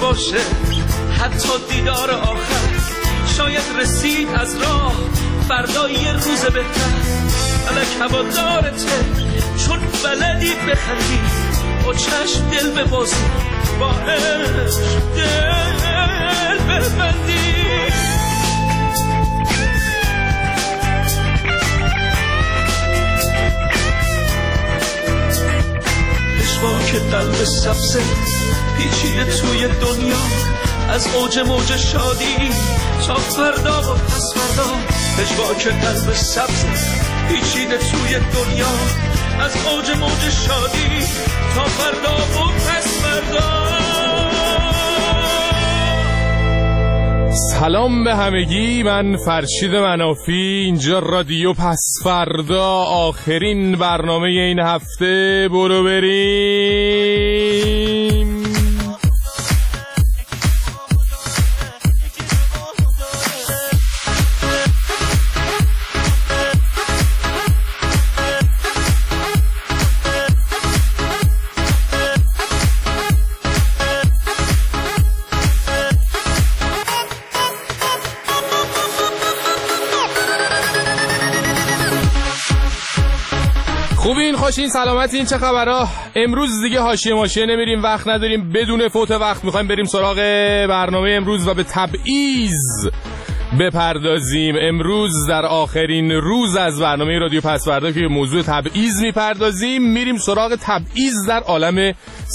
باشه حتی دیدار آخر، شاید رسید از راه فردا یه روز بهتر. فلک هوادارته چون بلدی بخندی، با چشم دل ببازی، با عشق دل ببندی. پشواک قلب سبزه پیچیده توی دنیا، از اوج موج شادی تا فردا و پس فردا. پشواک قلب سبزه پیچیده توی دنیا، از اوج موج شادی تا فردا و پس فردا. سلام به همگی، من فرشید منافی، اینجا رادیو پس فردا، آخرین برنامه این هفته. برو بریم. خوبین، خوشین، سلامتین، چه خبرها؟ امروز دیگه حاشیه ماشیه نمیریم، وقت نداریم، بدون فوت وقت میخوایم بریم سراغ برنامه امروز و به تبعیض بپردازیم. امروز در آخرین روز از برنامه رادیو پس فردا که موضوع تبعیض میپردازیم، میریم سراغ تبعیض در عالم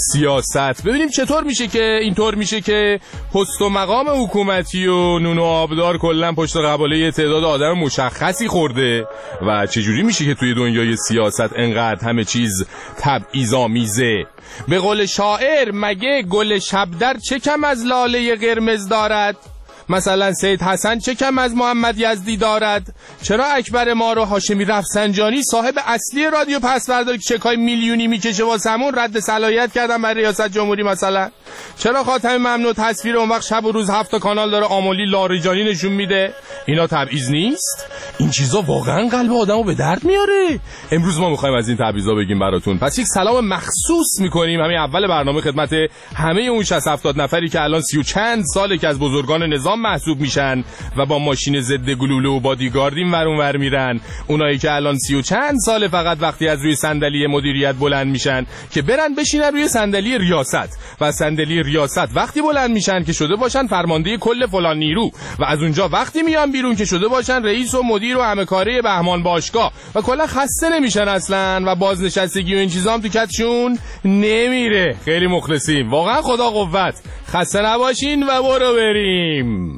سیاست. ببینیم چطور میشه که اینطور میشه که پست و مقام حکومتی و نون و آبدار کلا پشت قباله تعداد آدم مشخصی خورده و چجوری میشه که توی دنیای سیاست انقدر همه چیز تبعیض‌آمیزه. به قول شاعر، مگه گل شبدر چه کم از لاله قرمز دارد؟ مثلا سید حسن چه کم از محمد یزدی دارد؟ چرا اکبر ما رو هاشمی رفسنجانی صاحب اصلی رادیو پس فردا که چکای میلیونی میکشه واسمون رد صلاحیت کردن برای ریاست جمهوری؟ مثلا چرا خاتم ممنوع تصویر اون وقت شب و روز 7 کانال داره آمولی لاریجانی نشون میده؟ اینا تبعیض نیست؟ این چیزا واقعا قلب آدمو به درد میاره. امروز ما میخوایم از این تبعیضا بگیم براتون. پس یک سلام مخصوص میکنیم همین اول برنامه خدمت همه اون 60-70 نفری که الان 30 و چند ساله که از بزرگان نظام محسوب میشن و با ماشین ضد گلوله و بادیگارد این ور اون ور میرن. اونایی که الان 30 و چند ساله فقط وقتی از روی صندلی مدیریت بلند میشن که برن بشینن روی صندلی ریاست و صندلی ریاست وقتی بلند میشن که شده باشن فرمانده کل فلان نیرو و از اونجا وقتی میان بیرون که شده باشن رئیس و مدیر و همه کاره بهمان باشگاه و کلا خسته نمیشن اصلا و بازنشستگی و این چیزا هم تو کتشون نمیره. خیلی مخلصیم، واقعا خدا قوت. خسته نباشین و برو بریم.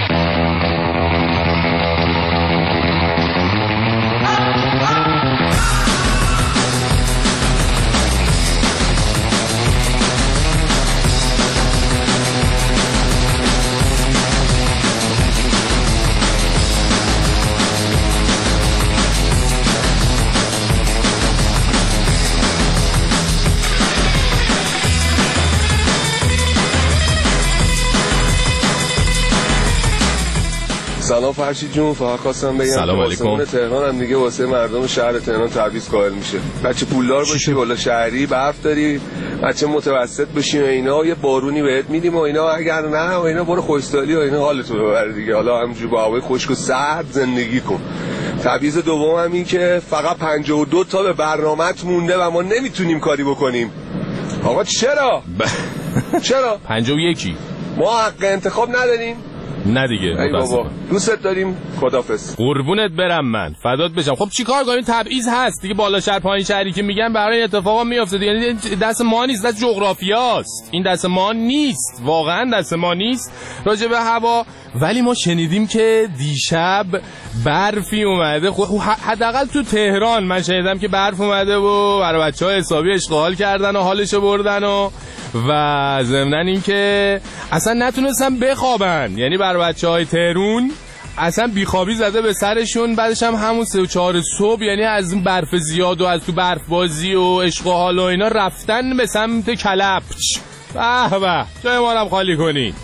سلام فرشید جون، فقط خواستم بگم سلام علیکم. تهران هم دیگه واسه مردم شهر تهران تبعیض قائل میشه. بچه پولدار باشی، بالا شهری برف داری، بچه متوسط بشی و اینا یه بارونی بهت میدیم و اینا، اگر نه و اینا برو خوشحالی و اینا حالتو ببر دیگه. حالا همینجوری با هوای خشک و سرد زندگی کن. تبعیض دوم هم این که فقط 52 تا به برنامه‌ت مونده و ما نمیتونیم کاری بکنیم. آقا چرا؟ چرا؟ 51 ما حق انتخاب نداریم؟ نه دیگه. ای بابا دوستت داریم، خدافظ. قربونت برم، من فدات بشم. خب چیکار کنیم؟ تبعیض هست دیگه، بالا شهر پایین شهری که میگن برای این اتفاقا میفته دیگه. یعنی دست ما نیست، دست جغرافیاست. این دست ما نیست، واقعا دست ما نیست راجع به هوا. ولی ما شنیدیم که دیشب برفی اومده. حداقل تو تهران من شنیدم که برف اومده و برای بچه‌ها حسابی اشغال کردن و حالشو بردن و ضمناً این که اصلا نتونستن بخوابن. یعنی برای بچه‌های تهرون اصلا بیخوابی زده به سرشون. بعدش هم همون 3 و 4 صبح، یعنی از این برف زیاد و از تو برف بازی و عشق و حال و اینا رفتن به سمت کلپچ. به به، جای ما رو خالی کنی.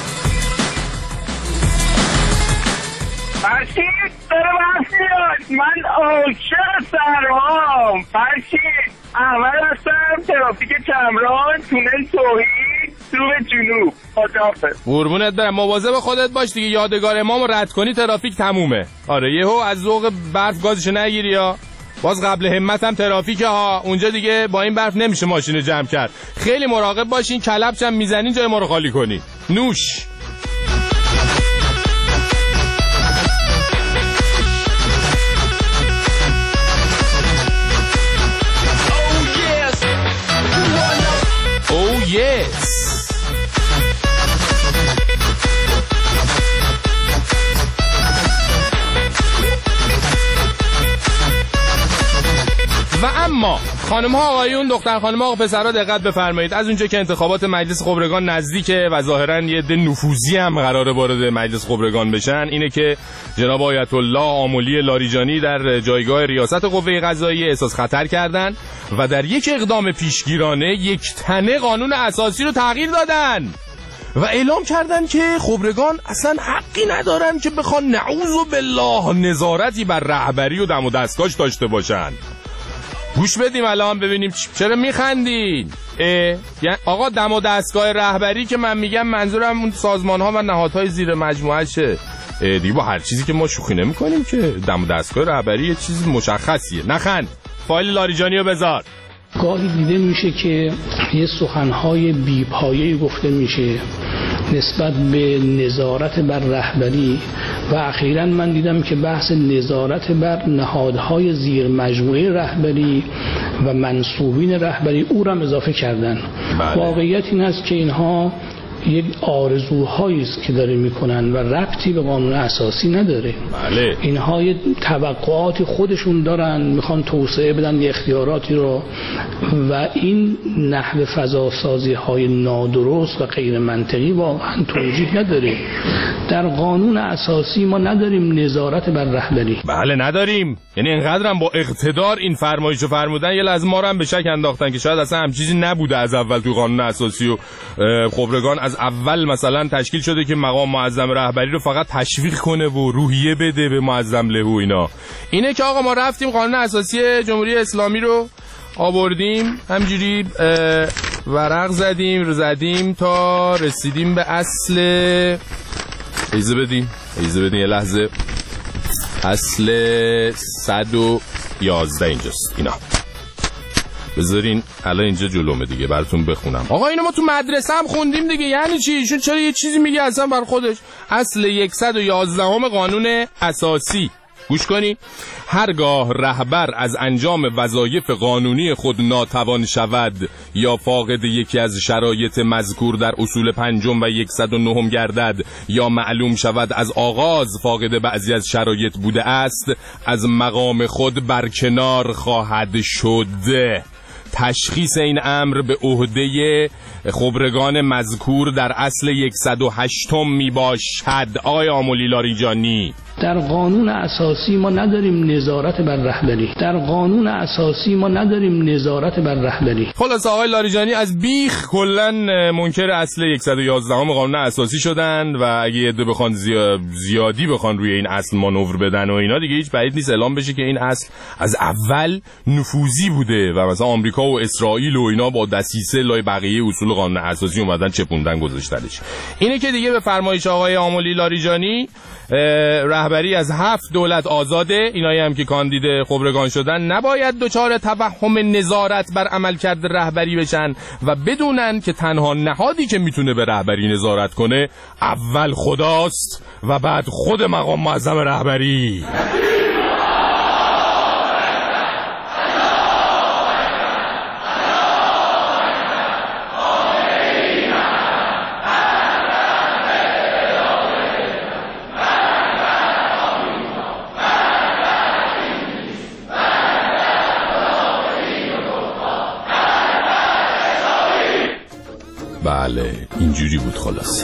فرشید داره بحثیاد، من عاشق سرهام. فرشید احمد هستم، ترافیک چمران، تونل توحید. تو جنوب. خداحافظ. قربونت برم، مواظب خودت باش دیگه، یادگار امامو رد کنی ترافیک تمومه. آره یهو از ذوق برف گازشو نگیری یا باز قبل همت هم ترافیکه ها، اونجا دیگه با این برف نمیشه ماشین جمع کرد. خیلی مراقب باشین، کلبش هم میزنین جای ما رو خالی کنی. نوش. Oh yes. و اما خانم ها آقایون، دختر خانم ها آقا پسرها دقت بفرمایید. از اونجا که انتخابات مجلس خبرگان نزدیکه و ظاهرا یه عده نفوذی هم قراره وارد مجلس خبرگان بشن، اینه که جناب آیت الله آملی لاریجانی در جایگاه ریاست قوه قضاییه احساس خطر کردن و در یک اقدام پیشگیرانه یک تنه قانون اساسی رو تغییر دادن و اعلام کردن که خبرگان اصلا حقی ندارن که بخوان نعوذ بالله نظارتی بر رهبری و دم و دستگاهش داشته باشن. گوش بدیم الان ببینیم چرا میخندین. یعنی آقا دم و دستگاه رهبری که من میگم منظورم اون سازمان ها و نهادهای زیر مجموعه شه دیگه، با هر چیزی که ما شوخی نمی کنیم که. دم و دستگاه رهبری یه چیز مشخصیه. نخند، فایل لاریجانی رو بذار. گاهی دیده میشه که یه سخنهای بی‌پایه‌ای گفته میشه نسبت به نظارت بر رهبری و اخیراً من دیدم که بحث نظارت بر نهادهای زیر مجموعه رهبری و منصوبین رهبری او را اضافه کردن. واقعیت این است که اینها یک آرزوهایی است که داره میکنن و ربطی به قانون اساسی نداره. بله. اینها یه توقعاتی خودشون دارن، میخوان توسعه بدن یه اختیاراتی رو و این نحو فضاسازی های نادرست و غیر منطقی واقعا توجیه نداره. در قانون اساسی ما نداریم نظارت بر رهبری. بله نداریم، یعنی اینقدرم با اقتدار این فرمایشو فرمودن یه لحظه ما رو هم به شک انداختن که شاید اصلا هم چیزی نبوده از اول تو قانون اساسی و خبرگان از اول مثلا تشکیل شده که مقام معظم رهبری رو فقط تشویق کنه و روحیه بده به معظم له و اینا. اینه که آقا ما رفتیم قانون اساسی جمهوری اسلامی رو آوردیم، همجوری ورق زدیم تا رسیدیم به اصل. ایزه بدین یه لحظه. اصل 111 اینجاست. اینا بذارین الان اینجا جلومه دیگه براتون بخونم. آقا اینو ما تو مدرسه هم خوندیم دیگه، یعنی چی؟ ایشون چرا یه چیزی میگه اصلا بر خودش؟ اصل 111 قانون اساسی. گوش کنی. هرگاه رهبر از انجام وظایف قانونی خود ناتوان شود یا فاقد یکی از شرایط مذکور در اصول 5 و 109 گردد یا معلوم شود از آغاز فاقد بعضی از شرایط بوده است، از مقام خود برکنار خواهد شد. تشخیص این امر به عهده خبرگان مذکور در اصل 108 می باشد. آقای آملی لاریجانی، در قانون اساسی ما نداریم نظارت بر رهبری. خلاص آقای لاریجانی از بیخ کلن منکر اصل 111 قانون اساسی شدن و اگه یه عده بخوان زیادی بخوان روی این اصل مانور بدن و اینا دیگه هیچ بعید نیست اعلام بشه که این اصل از اول نفوذی بوده و مثلا آمریکا و اسرائیل و اینا با دسیسه لای بقیه اصول قانون اساسی اومدن چپوندن گذاشتنش. اینه که دیگه به فرمایش آقای آملی لاریجانی رهبری از 7 دولت آزاده. اینایی هم که کاندید خبرگان شدن نباید دچار توهم نظارت بر عملکرد رهبری بشن و بدونن که تنها نهادی که میتونه به رهبری نظارت کنه اول خداست و بعد خود مقام معظم رهبری. بله اینجوری بود خلاصه.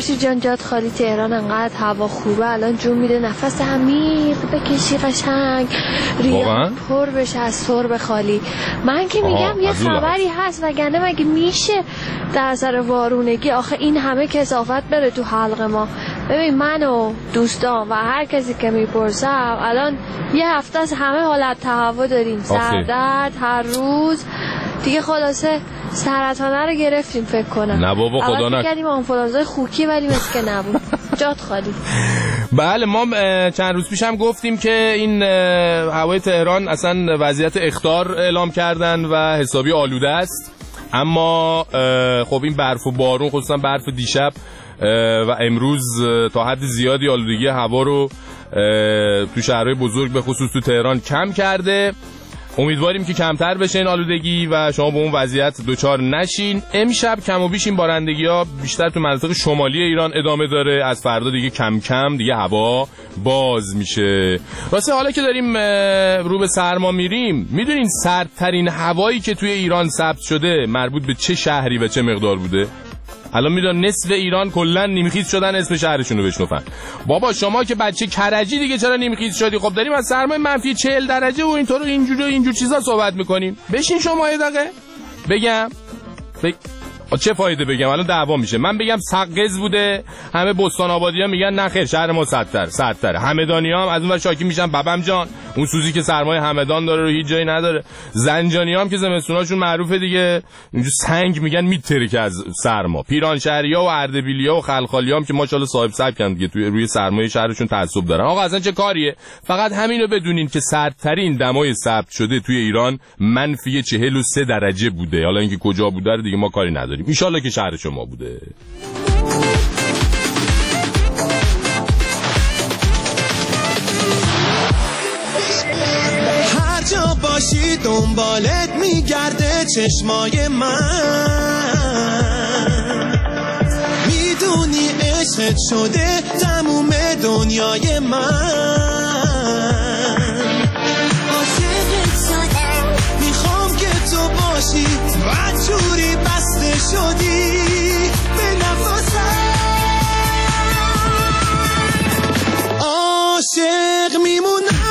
خورشید جان جات خالی تهران انقدر هوا خوبه الان جون میده نفس عمیق بکشی قشنگ ریان پر بشه از سرب خالی. من که میگم یه خبری هست وگرنه مگه میشه در سر وارونگی آخه این همه کثافت بره تو حلق ما. ببین من و دوستان و هر کسی که میپرسم الان یه هفته از همه حالت تهوع داریم سردرد هر روز دیگه خلاصه سرطانه رو گرفتیم فکر کنم. نه بابا خدا نکنه. کردیم آنفولانزای خوکی ولی مثل که نبود. جات خالی. بله ما چند روز پیش هم گفتیم که این هوای تهران اصلا وضعیت اخطار اعلام کردن و حسابی آلوده است. اما خب این برف و بارون خصوصا برف دیشب و امروز تا حد زیادی آلودگی هوا رو تو شهرهای بزرگ به خصوص تو تهران کم کرده. امیدواریم که کمتر بشه این آلودگی و شما به اون وضعیت دوچار نشین. امشب کم و بیش این بارندگی ها بیشتر تو مناطق شمالی ایران ادامه داره. از فردا دیگه کم کم دیگه هوا باز میشه. واسه حالا که داریم رو به سرما میریم، میدونین سردترین هوایی که توی ایران ثبت شده مربوط به چه شهری و چه مقدار بوده؟ الان میدونم نصف ایران کلا نیمخیز شدن اسم شهرشون رو بشنفن. بابا شما که بچه کرجی دیگه چرا نیمخیز شدی؟ خب داریم از سرمای منفی 40 درجه و اینطور اینجور چیزا صحبت میکنیم. بشین شما یه دقیقه بگم چه فایده بگم الان دعوا میشه. من بگم سقز بوده همه بستان آبادی‌ها میگن نه خیر شهر ما سردتره. همدانی‌ها هم از اون ور شاکی میشن بابم جان اون سوزی که سرمای همدان داره رو هیچ جایی نداره. زنجانی‌ها هم که زمستوناشون معروفه دیگه اینجور سنگ میگن میترکه از سرما. پیرانشهری‌ها و اردبیلی‌ها و خلخالی‌ها هم که ماشاءالله صاحب سبکن دیگه توی روی سرمای شهرشون تعصب دارن. آقا اصلا چه کاریه؟ فقط همینو بدونین که سردترین دمای ثبت شده توی ایران منفی 43 درجه بوده. حالا اینکه کجا بوده رو دیگه ما کاری نداریم. ان شاءالله که شهر شما بوده. هر جا باشی دنبالت میگرده چشمای من، میدونی عشقت شده تموم دنیای من. عاشقت شدم میخوام که تو باشی و جوری بسته شدی به نفسم. عاشق میمونم.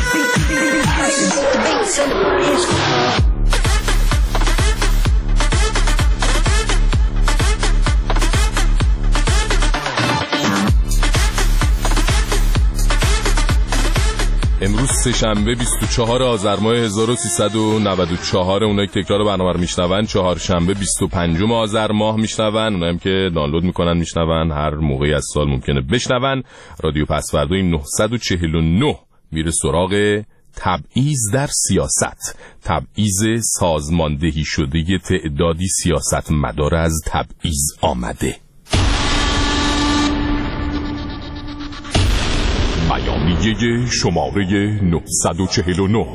امروز سه‌شنبه 24 آذر ماه 1394 اونایی که تکرار برنامه رو میشنون، چهارشنبه 25 آذر ماه میشنون، اونایی که دانلود میکنن میشنون، هر موقعی از سال ممکنه بشنون. رادیو پسوردوی 949 میره سراغ تبعیض در سیاست، تبعیض سازماندهی شده تعدادی سیاست مدار از تبعیض آمده. بیانیه شماره 949.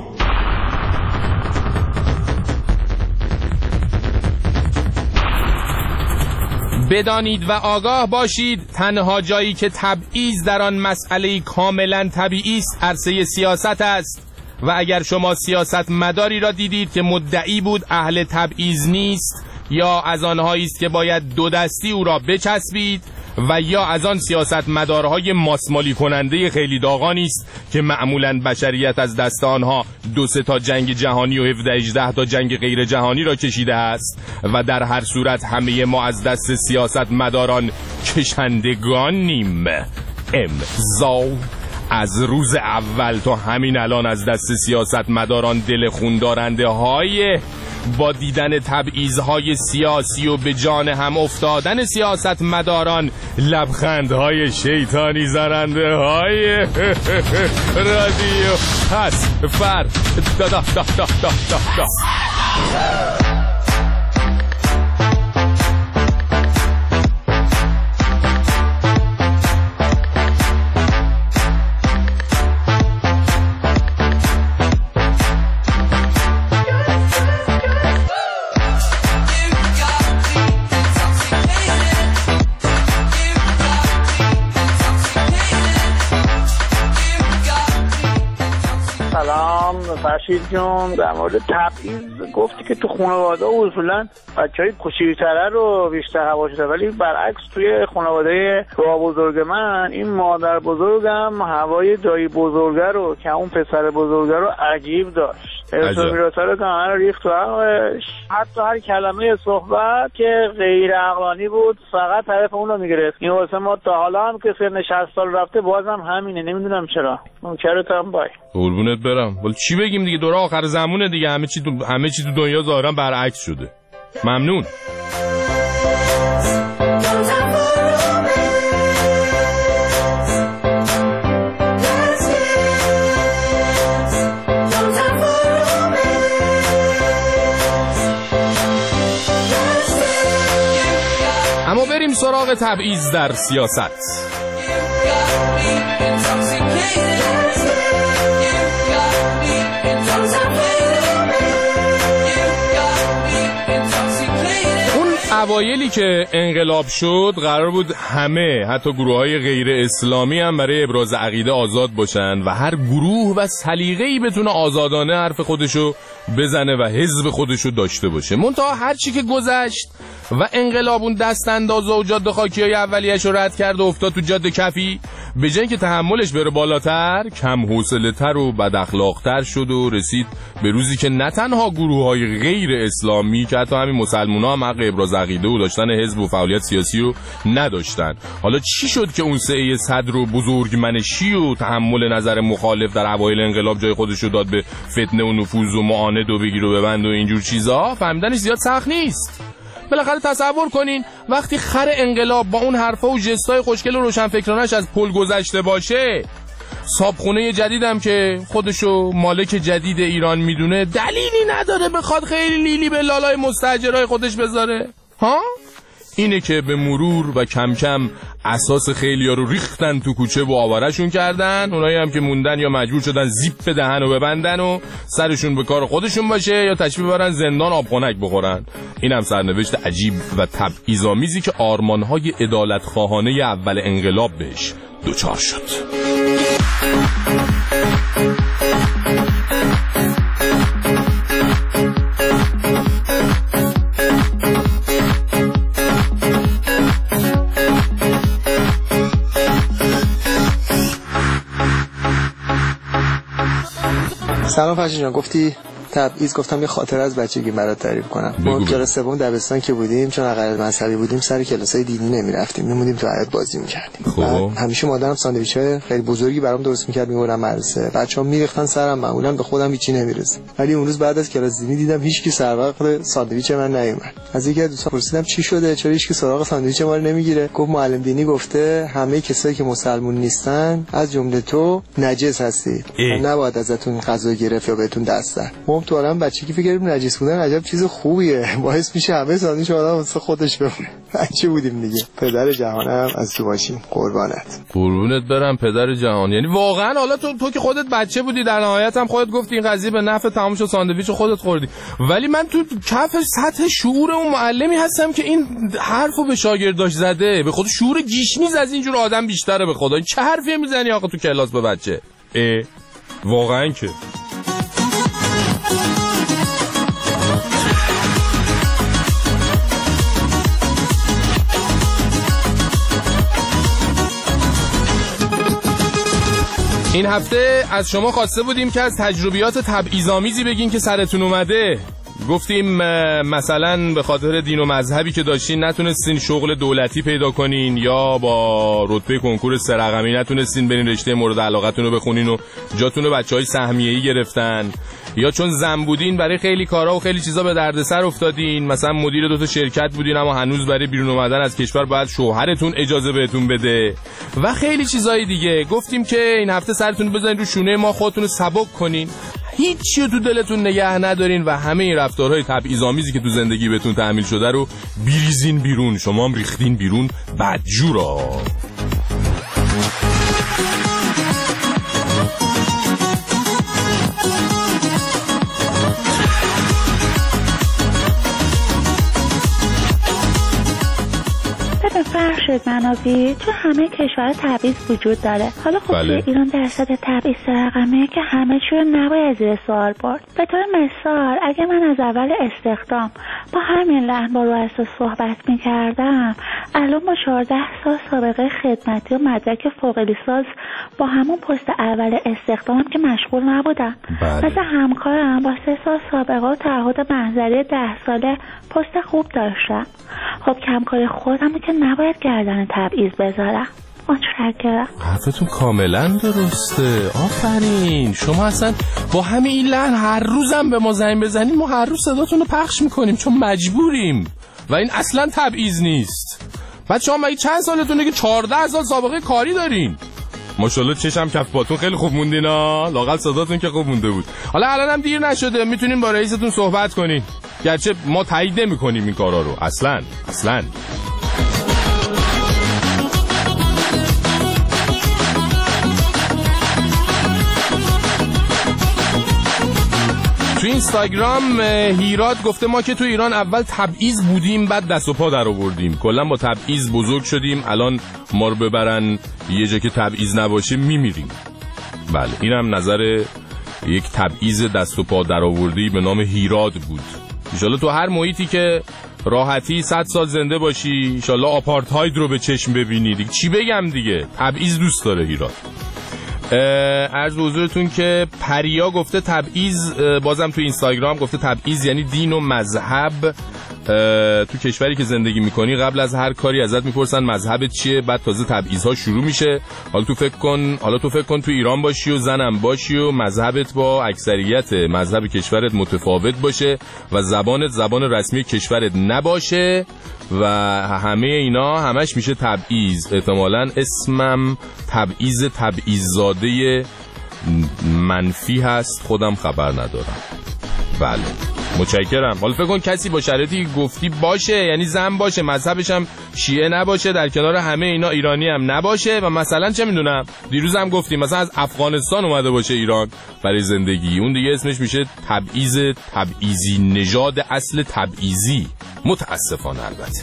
بدانید و آگاه باشید تنها جایی که تبعیض در آن مسئله کاملا طبیعی است عرصه سیاست است و اگر شما سیاست مداری را دیدید که مدعی بود اهل تبعیض نیست یا از آنهایی است که باید دو دستی او را بچسبید و یا از آن سیاست مدارهای ماسمالی کننده خیلی داغانی است که معمولاً بشریت از دست آنها 2-3 تا جنگ جهانی و 17-18 تا جنگ غیر جهانی را کشیده است و در هر صورت همه ما از دست سیاست مداران کشندگانیم. امضا از روز اول تا همین الان از دست سیاست مداران دل خون دارنده های با دیدن تبعیض‌های سیاسی و به جان هم افتادن سیاست مداران لبخندهای شیطانی زننده های رادیو پس فر دا دا دا دا دا دا. فرشید جون در مورد تبعیض گفتی که تو خانواده اصولا بچهای کوچیک‌تره رو بیشتر هوا شده، ولی برعکس توی خانواده با بزرگ من این مادر بزرگم هوای دایی بزرگه رو که اون پسر بزرگه رو عجیب داشت. میراثا رو که همه رو ریخت تو عقلش، حتی هر کلمه صحبت که غیر عقلانی بود فقط طرف اون رو میگرفت. این واسه ما تا حالا هم که سن 60 سال رفته بازم همینه، نمیدونم چرا. منکرتم بای قربونت برم. ولی چی بگیم دیگه، دوره آخر زمونه دیگه، همه چی تو دنیا ظاهرا برعکس شده. ممنون. اما بریم سراغ تبعیض در سیاست. اوایلی که انقلاب شد قرار بود همه، حتی گروه‌های غیر اسلامی هم برای ابراز عقیده آزاد باشن و هر گروه و سلیقه‌ای بتونه آزادانه حرف خودشو بزنه و حزب خودشو داشته باشه. منتها هر چی که گذشت و انقلاب اون دست انداز و جاده خاکی‌های اولیه‌اش رو رد کرد و افتاد تو جاده کفی، به جای اینکه تحملش بره بالاتر، کم حوصله‌تر و بد اخلاق‌تر شد و رسید به روزی که نه تنها گروه‌های غیر اسلامی که حتی همین مسلمان‌ها هم حق ابراز عقیده و داشتن حزب و فعالیت سیاسی رو نداشتن. حالا چی شد که اون سعی صدر و بزرگمنشی و تحمل نظر مخالف در اوایل انقلاب جای خودش رو داد به فتنه و نفوذ و معاند و بگیر و ببند و اینجور چیزا؟ فهمیدنش زیاد سخت نیست. بالاخره تصور کنین وقتی خر انقلاب با اون حرفا و جستای خوشگل و روشنفکرانش از پل گذشته باشه، صابخونه جدیدم که خودشو مالک جدید ایران میدونه دلیلی نداره بخواد خیلی لیلی به لالای مستاجرای خودش بذاره. ها؟ اینه که به مرور و کم کم اساس خیلیا رو ریختن تو کوچه و آوارشون کردن. اونایی هم که موندن یا مجبور شدن زیپ دهن و ببندن و سرشون به کار خودشون باشه یا تشریف ببرن زندان آبخنک بخورن. این هم سرنوشت عجیب و تبعیض‌آمیزی که آرمانهای عدالت خواهانه اول انقلاب بهش دوچار شد. سلام فرشید جان، گفتی تبعیض، گفتم یه خاطره از بچگی برات تعریف کنم. ما کلاس سوم دبستان که بودیم، چون اقلیت مذهبی بودیم سر کلاسای دینی نمیرفتیم، میموندیم تو حیاط بازی میکردیم. همیشه مادرم ساندویچ‌های خیلی بزرگی برام درست میکرد میبردم مدرسه. بچه‌ها میریختن سرم، معمولا به خودم هیچی نمیرسید. ولی اون روز بعد از کلاس دینی دیدم هیچکی سر وقت ساندویچ من نیومد. از یکی از دوستان پرسیدم چی شده، چرا هیچکی سراغ ساندویچ ما رو نمیگیره؟ گفت معلم دینی گفته همه کسایی که مسلمون نیستن از جمله تو نجس هستید و نباید ازتون غذا گرفت یا بهتون دست زد. ما تو عالم بچگی فکر کردیم نجس بودن عجب چیز خوبیه، باعث میشه همه ساندویچ آدم واسه خودش بمونه. بچه بودیم دیگه. پدر جهانم از تو باشیم، قربانت. قربونت برم پدر جهان. یعنی واقعا حالا تو که خودت بچه بودی در نهایت هم خودت گفتی این قضیه به نفع تمام شد، ساندویچ خودت خوردی، ولی من تو کف سطح شعور اون معلمی هستم که این حرفو به شاگرداش زده. به خود شعور گیشنیز از اینجور آدم بیشتره. به خدا چه حرفی میزنی آقا تو کلاس به بچه؟ واقعا که این هفته از شما خواسته بودیم که از تجربیات تبعیض‌آمیزی بگین که سرتون اومده. گفتیم مثلا به خاطر دین و مذهبی که داشتین نتونستین شغل دولتی پیدا کنین، یا با رتبه کنکور 3 رقمی نتونستین برین رشته مورد علاقتون رو بخونین و جاتون رو بچهای سهمیه‌ای گرفتن، یا چون زن بودین برای خیلی کارا و خیلی چیزا به دردسر افتادین، مثلا مدیر 2 تا شرکت بودین اما هنوز برای بیرون اومدن از کشور باید شوهرتون اجازه بهتون بده و خیلی چیزای دیگه. گفتیم که این هفته سرتون بزنید رو شونه ما، خودتون رو سبک کنین، هیچی رو تو دلتون نگه ندارین و همه این رفتارهای تبعیض‌آمیزی که تو زندگی بهتون تحمیل شده رو بریزین بیرون. شما هم ریختین بیرون بدجورا. فرشت آقای منابی تو همه کشور تبعیض وجود داره. حالا خب بله. ایران درصد تبعیض رقمه که همه چی رو نباید زیر سوال برد. به طور مثال اگه من از اول استخدام با همین لحن با رؤسا صحبت میکردم، الان با 14 سال سابقه خدمتی و مدرک فوق لیسانس با همون پست اول استخدام که مشغول نبودم. بله. مثل همکارم با 3 سال سابقه و تعهد محضری 10 ساله پست خوب داشتم. خب کمکار خودم که نباید گردن تبعیض بذارم. متشکرم. حرفتون کاملا درسته. آفرین. شما اصلا با همین این لحن هر روزم به ما زنگ بزنید ما هر روز صداتون رو پخش میکنیم چون مجبوریم و این اصلا تبعیض نیست. بعد شما مگه چند سالتونه که 14 سال سابقه کاری دارین؟ ماشاءالله چشم کف پاتون خیلی خوب موندین ها. لااقل صداتون که خوب مونده بود. حالا الان هم دیر نشده، میتونین با رئیستون صحبت کنین. گرچه ما تایید نمی‌کنیم این کارا رو. اصلا. تو اینستاگرام هیراد گفته ما که تو ایران اول تبعیض بودیم بعد دست و پا در آوردیم. کلا با تبعیض بزرگ شدیم، الان ما رو ببرن یه جا که تبعیض نباشه میمیریم. بله اینم نظر یک تبعیض دست و پا در آوردی به نام هیراد بود. انشالله تو هر محیطی که راحتی 100 سال زنده باشی، انشالله آپارتاید رو به چشم ببینید. چی بگم دیگه، تبعیض دوست داره هیراد. عرض به حضورتون که پریا گفته تبعیض، بازم تو اینستاگرام گفته تبعیض یعنی دین و مذهب. تو کشوری که زندگی میکنی قبل از هر کاری ازت میپرسن مذهبت چیه، بعد تازه تبعیض‌ها شروع میشه. حالا تو فکر کن تو ایران باشی و زنم باشی و مذهبت با اکثریت مذهب کشورت متفاوت باشه و زبانت زبان رسمی کشورت نباشه و همه اینا همش میشه تبعیض. احتمالاً اسمم تبعیض زاده منفی هست، خودم خبر ندارم. بله متشکرم. حالا فکر کن کسی با شرایطی گفتی باشه، یعنی زن باشه، مذهبش هم شیعه نباشه، در کنار همه اینا ایرانی هم نباشه و مثلا چه میدونم دیروز هم گفتیم مثلا از افغانستان اومده باشه ایران برای زندگی، اون دیگه اسمش میشه تبعیضی نژاد اصل تبعیضی. متاسفانه البته.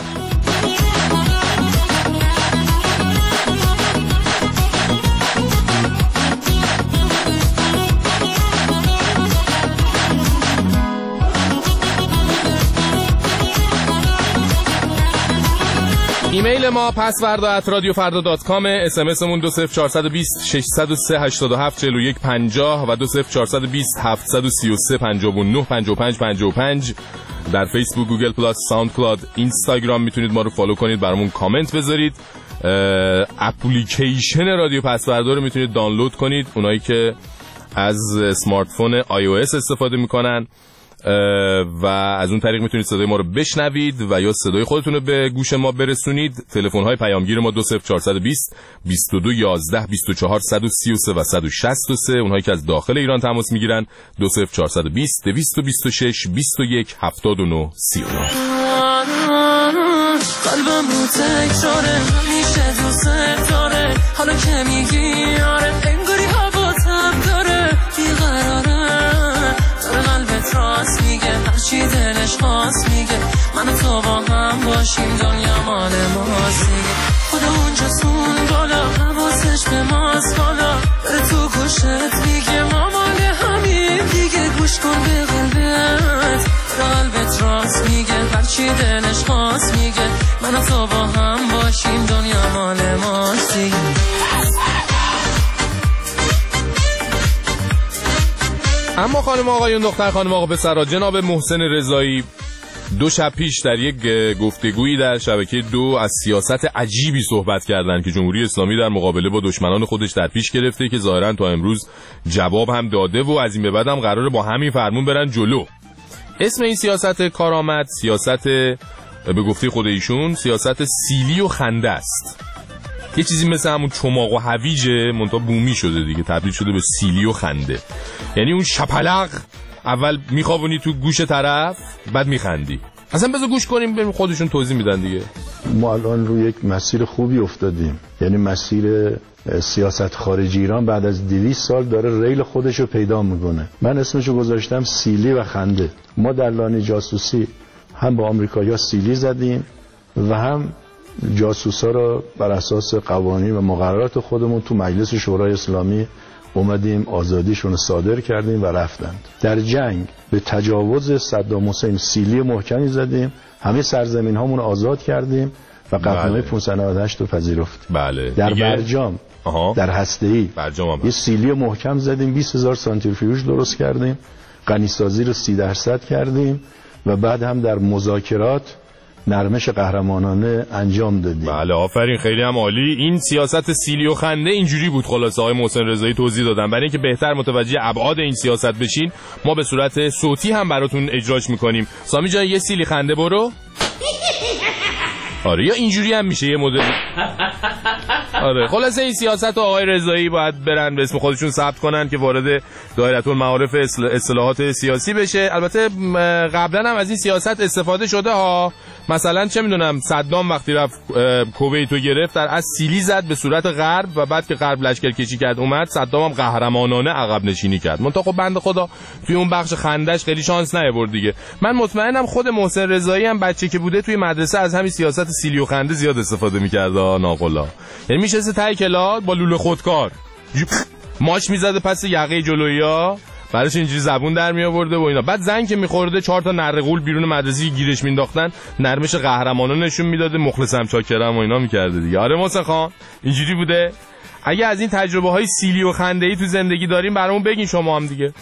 ایمیل ما passwardo@radiofarda.com، اسمسمون 20420 603 87 41 50 و 20420 733 59 55 55. در فیسبوک، گوگل پلاس، ساوند کلاود، اینستاگرام میتونید ما رو فالو کنید، برامون کامنت بذارید. اپلیکیشن رادیو پسوردا رو میتونید دانلود کنید، اونایی که از اسمارت فون iOS استفاده میکنن و از اون طریق میتونید صدای ما رو بشنوید و یا صدای خودتون رو به گوش ما برسونید. تلفن‌های پیامگیر ما 20420 22 11 24 133 و 163. اونهایی که از داخل ایران تماس میگیرن 20420 226 21 79 39. قلبم رو تکراره همیشه دوست داره، حالا که میگی آره انگاری حواسم داره، بیقراره داره قلبت راست میگه، هرچی دلش خواست میگه، من و تو با هم باشیم دنیا مال ماست دیگه، خدا اونجا سون بالا حواسش به ماست بالا، داره تو گوشت میگه ما مال همین دیگه، گوش کن به قلبت قلبت راست میگه، هرچی دلش خواست میگه، من و تو با هم باشیم دنیا مال ماست دیگه. اما خانم آقایون، دختر خانم آقا پسرها، جناب محسن رضایی 2 شب پیش در یک گفتگویی در شبکه 2 از سیاست عجیبی صحبت کردند که جمهوری اسلامی در مقابله با دشمنان خودش در پیش گرفته که ظاهرا تا امروز جواب هم داده و از این به بعد هم قراره با همین فرمون برن جلو. اسم این سیاست کارآمد، سیاست به گفته خود ایشون سیاست سیلی و خنده است. یه چیزی مثل همون چماق و هویجه منتها بومی شده دیگه، تبدیل شده به سیلی و خنده. یعنی اون شپلق اول میخوابونی تو گوش طرف بعد میخندی. اصلا بذار گوش کنیم ببین خودشون توضیح میدن دیگه. ما الان روی یک مسیر خوبی افتادیم، یعنی مسیر سیاست خارجی ایران بعد از 200 سال داره ریل خودش رو پیدا میکنه. من اسمشو گذاشتم سیلی و خنده. ما در لانه جاسوسی هم با آمریکایی‌ها سیلی زدیم و هم جاسوسا را بر اساس قوانین و مقررات خودمون تو مجلس شورای اسلامی اومدیم آزادیشون رو صادر کردیم و رفتند. در جنگ به تجاوز صدام حسین سیلی محکمی زدیم، همه سرزمین هامون رو آزاد کردیم و قطعنامه 598 رو پذیرفتیم. بله. در برجام در هسته‌ای یه سیلی محکم زدیم، 20000 سانتریفیوژ درست کردیم، غنیسازی رو 30% کردیم و بعد هم در مذاکرات نرمش قهرمانانه انجام دادیم. بله آفرین، خیلی هم عالی. این سیاست سیلی و خنده اینجوری بود. خلاصه آقای محسن رضایی توضیح دادن. برای اینکه بهتر متوجه ابعاد این سیاست بشین ما به صورت صوتی هم براتون اجراش میکنیم. سامی جان یه سیلی خنده برو. آره یا اینجوری هم میشه یه مدل. آره خلاصه این سیاست آقای رضایی باید برن به اسم خودشون ثبت کنن که وارد دایره المعارف اصلاحات سیاسی بشه. البته قبلا هم از این سیاست استفاده شده ها. مثلا چه میدونم صدام وقتی رفت کویت رو گرفت در از سیلی زد به صورت غرب و بعد که غرب لشکر کشی کرد اومد صدام هم قهرمانانه عقب نشینی کرد. منتها خب بنده خدا توی اون بخش خندش خیلی شانس نیاورد دیگه. من مطمئنم خود محسن رضایی هم بچه که بوده توی مدرسه از همین سیاست سیلی و خنده زیاد استفاده می‌کرد ناقلا. یعنی میشه تای کلاس با لوله خودکار ماش میزده پس یقه جلویی‌ها بعدش اینجوری زبون در می آورده و اینا. بعد زنگ که می‌خورده 4 تا نره غول بیرون مدرسه گیرش مینداختن نرمش قهرمانان نشون میداده، مخلصم چاکرم و اینا می‌کرده دیگه. آره محسن خان اینجوری بوده. اگه از این تجربه‌های سیلی و خنده‌ای تو زندگی داریم برامون بگین شما هم دیگه.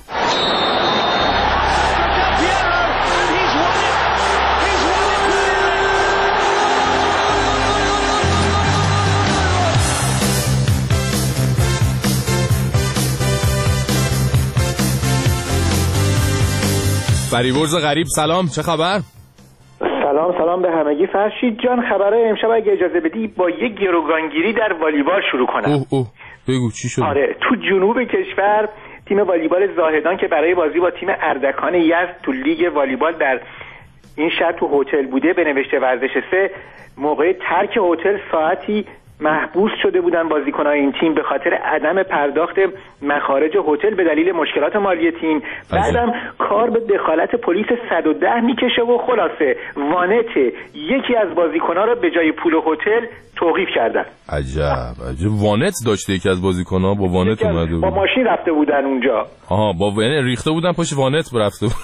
فریبرز غریب سلام، چه خبر؟ سلام به همگی. فرشید جان خبره امشب اگه اجازه بدی با یک گروگانگیری در والیبال شروع کنم. بگو چی شد؟ آره تو جنوب کشور تیم والیبال زاهدان که برای بازی با تیم اردکان یزد تو لیگ والیبال در این شهر تو هتل بوده به نوشته ورزش 3 موقع ترک هتل ساعتی محبوس شده بودن بازیکنان این تیم به خاطر عدم پرداخت مخارج هتل به دلیل مشکلات مالی تیم. بعدم کار به دخالت پلیس 110 میکشه و خلاصه وانت یکی از بازیکنان رو به جای پول هتل توقیف کردن. عجب وانت داشته یکی از بازیکن‌ها با وانت اومده بود. با ماشین رفته بودن اونجا. با ریخته بودن پشت وانت رفته بود.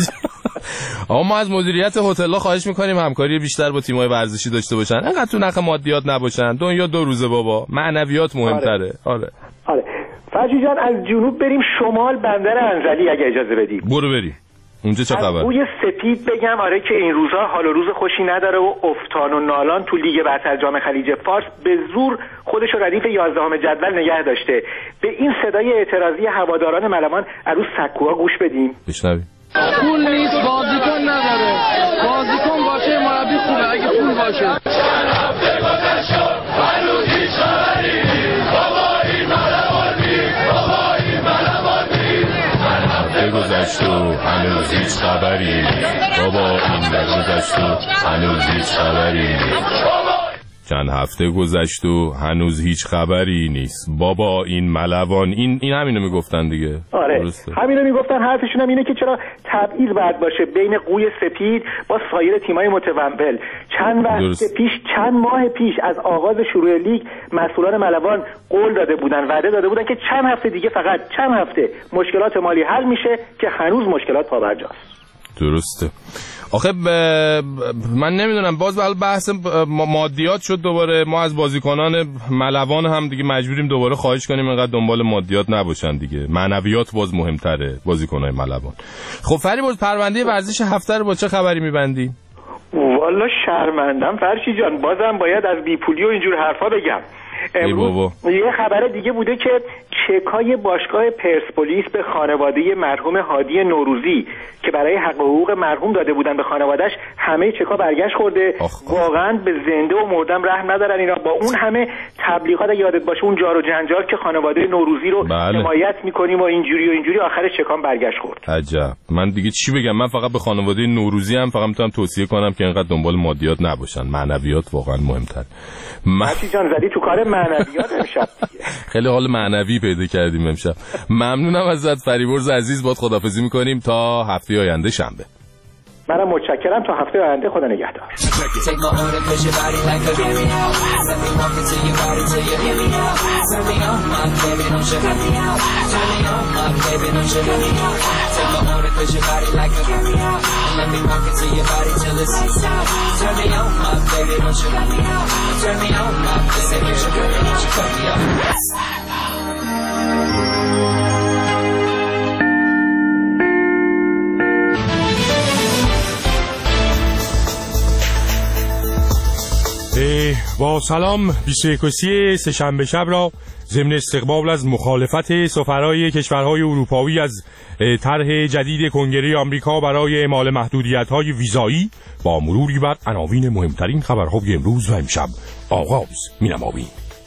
آقا ما از مدیریت هتل‌ها خواهش می‌کنیم همکاری بیشتر با تیم‌های ورزشی داشته باشن. انقدر تو نخ مادیات نباشن. دنیا 2 روزه بابا. معنویات مهم‌تره. آره. فرجی جان از جنوب بریم شمال بندر انزلی اگه اجازه بدی. بریم. اونجا چه خبر؟ بوی سپید بگم آره که این روزا حال و روز خوشی نداره و افتان و نالان تو لیگ برتر جام خلیج فارس به زور خودش رو ردیف 11ام جدول نگه داشته. به این صدای اعتراضی هواداران ملمان عروس سکوها گوش بدیم. بشنویم. پول نیست بازیکن نداره. بازیکن باشه مربی خوبه اگه پول باشه. چند هفته گذشت هنوز هیچ خبری بابا این ملوانی بابا این ملوانی چند هفته گذشت و هنوز هیچ خبری بابا این گذشت و هنوز هیچ خبری چند هفته گذشت و هنوز هیچ خبری نیست بابا این ملوان. این همینو میگفتن دیگه. آره درسته. همینو میگفتن. حرفشون هم اینه که چرا تبعیض باید باشه بین قوی سپید با سایر تیمای متوول. چند ماه پیش از آغاز شروع لیگ مسئولان ملوان قول داده بودن وعده داده بودن که چند هفته دیگه فقط چند هفته مشکلات مالی حل میشه که هنوز مشکلات پابرجاست. درسته. آخه من نمیدونم باز بحث مادیات شد دوباره. ما از بازیکنان ملوان هم دیگه مجبوریم دوباره خواهش کنیم اینقدر دنبال مادیات نباشن دیگه. معنویات باز مهمتره بازیکنای ملوان. خب فریبرز پرونده ورزش هفته رو با چه خبری میبندی؟ والا شرمندم فرشی جان. بازم باید از بیپولی و اینجور حرفا بگم. یه خبر دیگه بوده که چکای باشگاه پرسپولیس به خانواده مرحوم هادی نوروزی که برای حق و حقوق مرحوم داده بودن به خانواده‌اش همه چکا برگشت خورده. واقعا به زنده و مردم رحم ندارن اینا. با اون همه تبلیغات یادت باشه اون جار و جنجال که خانواده نوروزی رو حمایت می‌کنیم و اینجوری آخرش چکام برگشت خورد. عجب. من دیگه چی بگم؟ من فقط به خانواده نوروزی هم فقط میتونم توصیه کنم که اینقدر دنبال مادیات نباشن. معنویات واقعا مهم‌تر. جان زدی تو کار معنویات امشب. خیلی حال معنوی پیدا کردیم امشب. ممنونم ازت فریبرز عزیز. باد خداحافظی می‌کنیم تا هفته آینده شنبه. منم متشکرم. تا هفته آینده خدا نگهدار. با سلام 21 سه‌شنبه شب را ضمن استقبال از مخالفت سفرای کشورهای اروپایی از طرح جدید کنگره آمریکا برای اعمال محدودیت‌های ویزایی با مروری بر عناوین مهمترین خبرهای امروز و امشب آغاز می‌نماییم.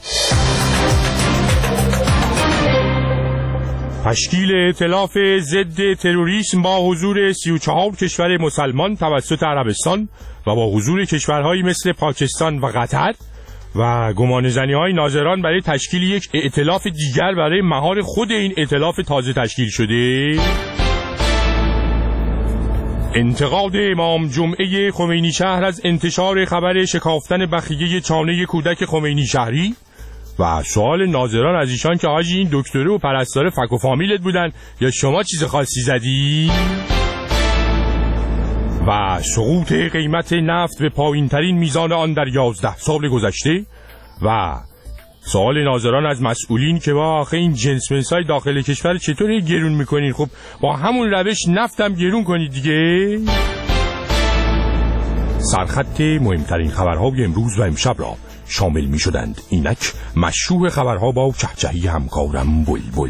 تشکیل ائتلاف ضد تروریسم با حضور 34 کشور مسلمان توسط عربستان و با حضور کشورهایی مثل پاکستان و قطر و گمانه‌زنی‌های ناظران برای تشکیل یک ائتلاف دیگر برای مهار خود این ائتلاف تازه تشکیل شده. انتقاد امام جمعه خمینی شهر از انتشار خبر شکافتن بخیه چانه کودک خمینی شهری و سوال ناظران از ایشان که حاجی این دکتره و پرستاره فک و فامیلت بودن یا شما چیز خاصی زدی؟ و سقوط قیمت نفت به پایین ترین میزان آن در 11 سال گذشته و سوال ناظران از مسئولین که با آخه این جنسمنسای داخل کشور چطور گرون میکنین؟ خب با همون روش نفتم گرون کنید دیگه. سرخط مهمترین خبرهای امروز و امشب را شامل می شدند. اینک مشروع خبرها با چهچهی همکارم بلبل.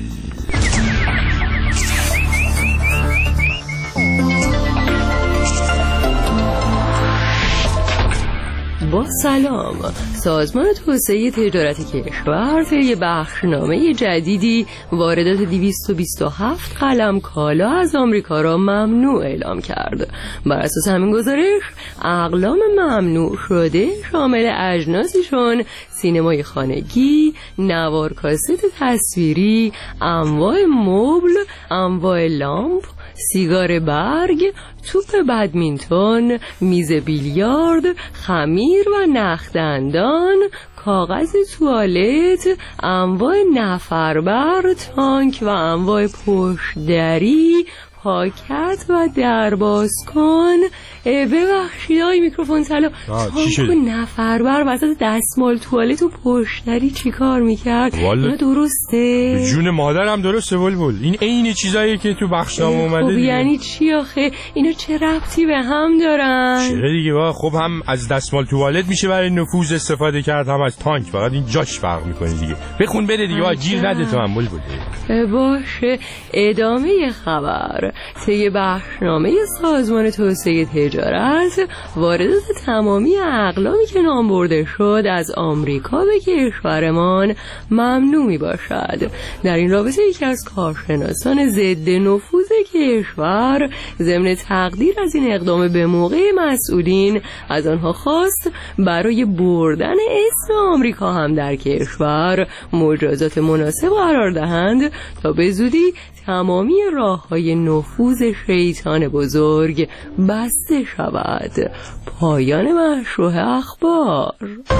با سلام، سازمان توسعه تجارت کشور طی بخشنامه جدیدی واردات 227 قلم کالا از آمریکا را ممنوع اعلام کرد. بر اساس همین گزارش اقلام ممنوع شده شامل اجناسی چون سینمای خانگی، نوار کاست تصویری، انواع مبل، انواع لامپ، سیگار برگ، توپ بدمینتون، میز بیلیارد، خمیر و نخدندان، کاغذ توالت، انواع نفربر، تانک و انواع پشتدری، پاکت و درباز کن. ببخشید آقای میکروفون سلام، تانک و نفربر وسط دستمال توالت و پشتدری چی کار میکرد؟ اینا درسته؟ جون مادرم درسته بلبل. این عین چیزایی که تو بخشنامه اومده. خب یعنی چی آخه؟ اینا چه ربطی به هم دارن؟ چرا دیگه خب هم از دستمال توالت میشه برای نفوذ استفاده کرد، هم از تانک، فقط این جاش فرق میکنه دیگه. بخون بده دیگه، گیر نده تو هم بلبل. باشه، ادامه خبر. طی بخشنامه سازمان توسعه تجارت واردات تمامی اقلامی که نام برده شد از آمریکا به کشورمان ممنوع می باشد. در این رابطه یکی از کارشناسان ضد نفوذ کشور ضمن تقدیر از این اقدام به موقع مسئولین از آنها خواست برای بردن اسم آمریکا هم در کشور مجازات مناسب قرار دهند تا به زودی تمامی راه‌های نفوذ شیطان بزرگ بسته شود. پایان مشروع اخبار.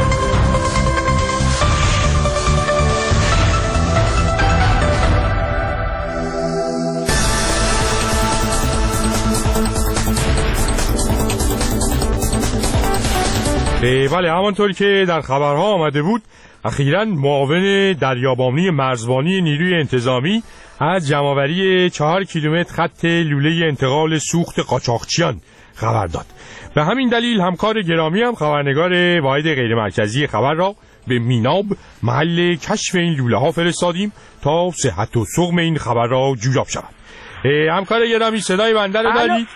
بله، همانطور که در خبرها آمده بود اخیراً معاون دریابانی مرزبانی نیروی انتظامی از جمع‌آوری 4 کیلومتر خط لوله انتقال سوخت قاچاقچیان خبر داد. به همین دلیل همکار گرامی هم خبرنگار واحد غیرمرکزی خبر را به میناب محل کشف این لوله ها فرستادیم تا صحت و سقم این خبر را جویاب شود. همکار گرامی صدای بنده رو دارید؟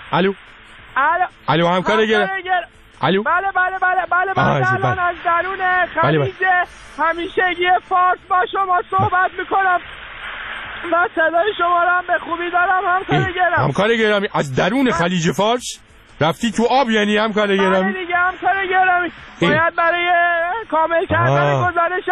الو همکار گرامی. الو بله الان از درون خلیج همیشگی فارس با شما صحبت میکنم و صدای شما را هم به خوبی دارم همکار گرامی. از درون خلیج فارس رفتی تو آب یعنی همکار گرامی؟ بله دیگه همکار گرامی، باید برای کامل کردن گزارشم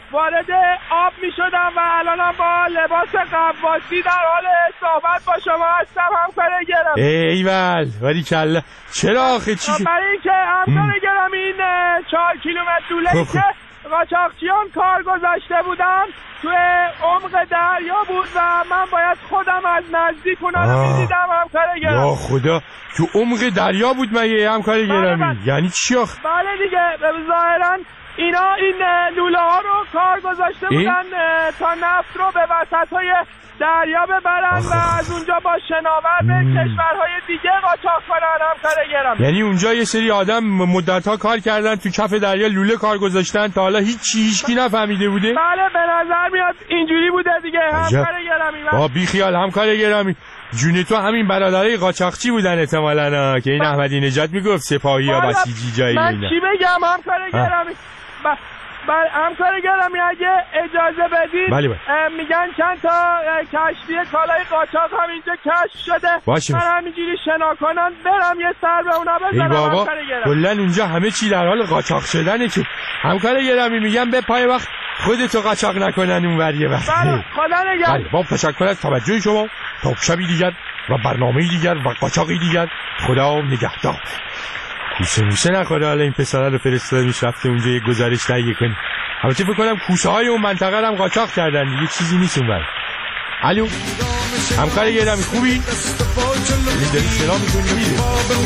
وارد آب می شدم و الانم با لباس غواصی در حال صحبت با شما هستم همکار گرامی. ایول باریکلا. چرا آخه چی؟ برای اینکه همکار گرامی این 4 کیلومتر دوله‌ای که قاچاقچیان کار گذاشته بودن توی عمق دریا بود و من باید خودم از نزدیک اونا رو می‌دیدم همکار گرامی. یا خدا تو عمق دریا بود مگه همکار گرامی؟ یعنی چی آخه؟ بله دیگه ظاهراً اینا این لوله ها رو کار گذاشته بودن تا نفت رو به وسط‌های دریا ببرن و از اونجا با شناور به کشورهای دیگه قاچاق کنن همکار گرامی. یعنی اونجا یه سری آدم مدت‌ها کار کردن تو کف دریا لوله کار گذاشتن تا حالا هیچکی نفهمیده بوده؟ بله به نظر میاد اینجوری بوده دیگه همکار گرامی. با بی خیال همکار گرامی. جون تو همین برادرای قاچاقچی بودن احتمالاً که این احمدی نژاد میگفت سپاهی یا بسیجی جایی اینا. من چی بگم همکار گرامی؟ همکار گرامی اگه اجازه بدید میگن چند تا کشتی کالای قاچاق هم اینجا کشف شده. من همینجوری شنا کنن برم یه سر به اونا بزنم همکار گرامی. کلن اونجا همه چی در حال قاچاق شدنه که همکار گرامی میگم به پای وقت خودتو قاچاق نکنن اون وریه وقت. بله خدا نگهدار. با تشکر از توجه شما. تا شبی دیگر و برنامه‌ای دیگر و قاچاقی دیگر خدا نگهدار. کوسه نخوره حالا این پسره رو فرستادیش رفته اونجا یه گزارش تهیه کنی. البته فکر کنم کوسه های اون منطقه هم قاچاق کردن دیگه چیزی نیست اونور. الو همکار گرامی خوبی؟ این داری شنا میکنی میره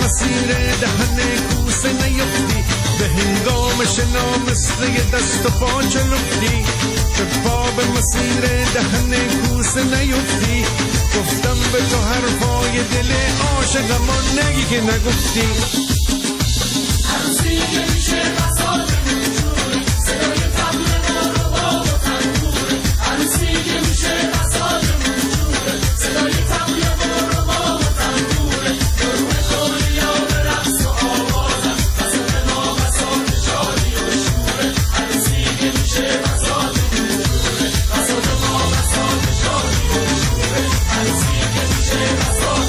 به هنگام شنا مثل دست و پا چلفتی که پا به مسیر دهن کوسه نیفتی گفتم به تو حرفای دل عاشقمان نگی که نگفتی عروسی که میشه بساط نجور صدای طبل نارو با تنبور عروسی که میشه بساط نجور صدای طبل نارو با تنبور گروه کوریا به رقص و آوازم بساط ما بساط شادی و شور عروسی که میشه بساط نجور بساط ما بساط شادی و شور عروسی که میشه بساط